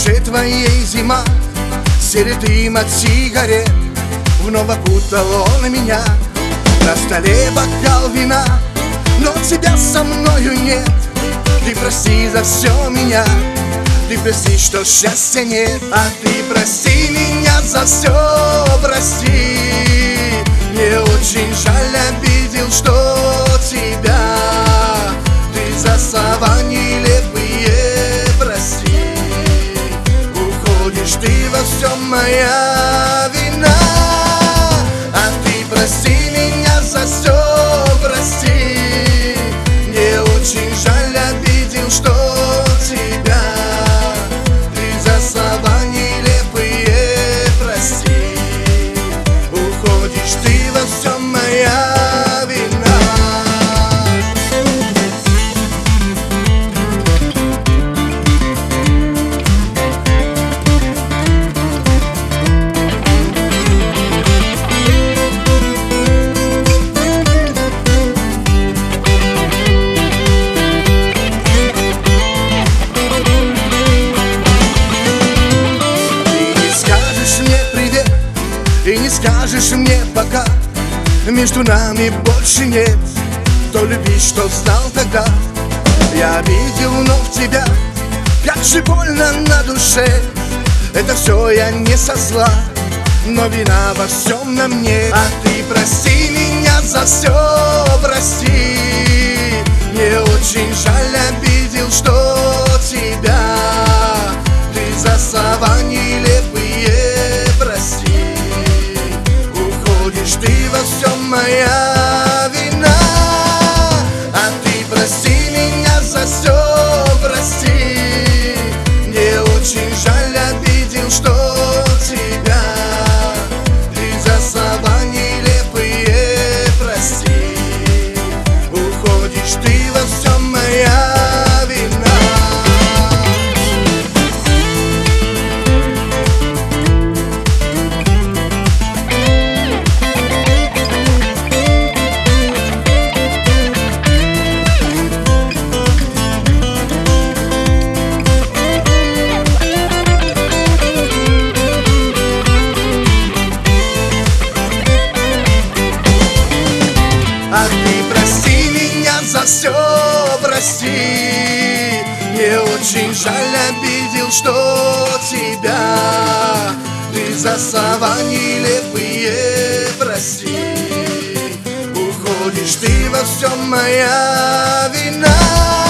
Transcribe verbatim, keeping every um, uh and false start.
душе твоей зима, серый дым от сигарет вновь окутал он меня. На столе бокал вина, но тебя со мною нет. Ты прости за все меня, ты прости, что счастья нет. А ты прости меня за все, прости. Мне очень жаль, обидел, что тебя ты за слова нелепые, прости. Уходишь ты во всем, моя вина. А ты прости меня за все, прости. Мне очень жаль, обидел, что тебя ты за слова нелепые, прости. Уходишь ты во всем, моя вина. И не скажешь мне пока, между нами больше нет той любви, что знал тогда. Я видел вновь тебя, как же больно на душе. Это все я не со зла, но вина во всем на мне. А ты прости меня за все, прости. Мне очень жаль, обидел, что тебя ты за слова нелепые, прости. Уходишь ты во всем, моя вина. А ты прости меня за все, прости. Мне очень жаль, обидел, что тебя ты за слова нелепые, прости. Уходишь ты во всем, моя вина. Ах, ты прости меня за все, прости. Мне очень жаль, обидел, что тебя ты за слова нелепые, прости. Уходишь ты во всем, моя вина.